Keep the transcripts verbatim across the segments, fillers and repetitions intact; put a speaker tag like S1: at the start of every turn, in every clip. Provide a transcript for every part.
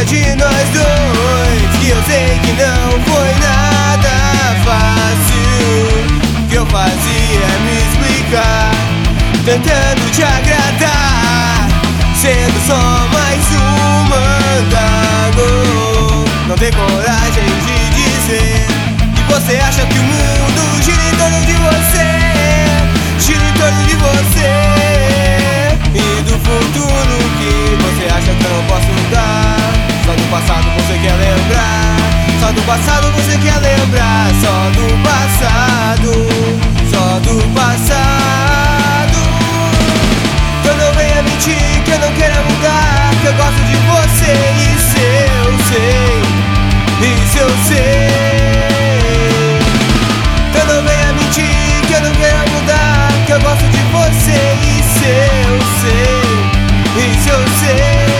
S1: de nós dois, que eu sei que não foi nada fácil. O que eu fazia é me explicar, tentando te agradar, sendo só mais um mandago. Não tem coragem de dizer que você acha que o mundo gira em torno de você, gira em torno de você, e do futuro que você acha que eu não posso mudar. Só do passado você quer lembrar, só do passado você quer lembrar, só do passado, só do passado. Então não venha mentir que eu não quero mudar, que eu gosto de você, isso eu sei, isso eu sei. Então não venha mentir que eu não quero mudar, que eu gosto de você, isso eu sei, isso eu sei.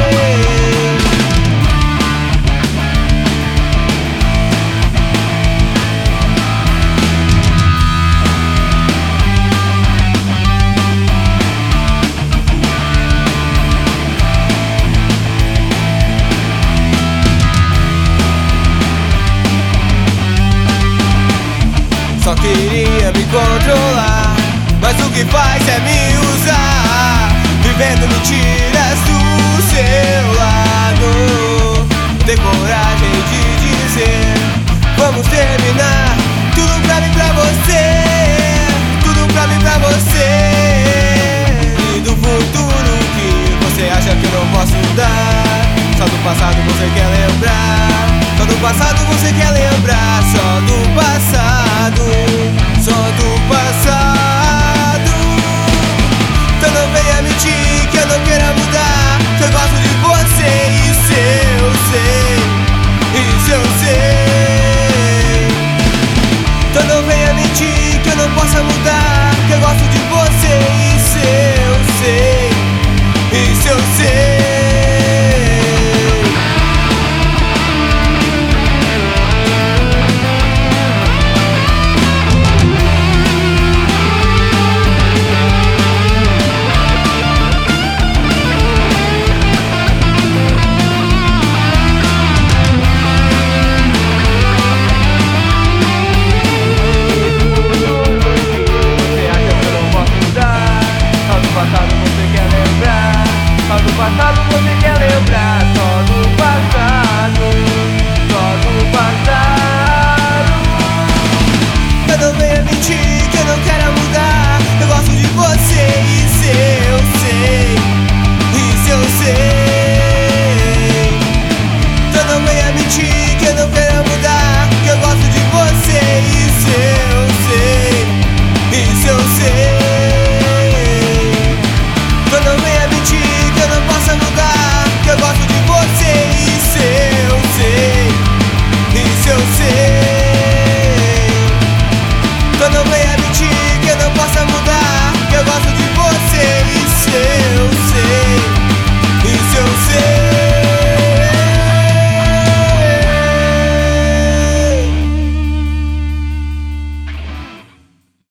S1: Só queria me controlar, mas o que faz é me usar, vivendo mentiras do seu lado. Tem coragem de dizer, vamos terminar, tudo pra mim, pra você, tudo pra mim, pra você, e do futuro que você acha que eu não posso dar. Só do passado você quer lembrar, só do passado você quer lembrar, só do passado, só do passado. Então não venha mentir que eu não quero mudar, que eu gosto de você, isso eu sei, isso eu sei. Então não venha mentir que eu não possa mudar, que eu gosto de você, isso eu sei, isso eu sei.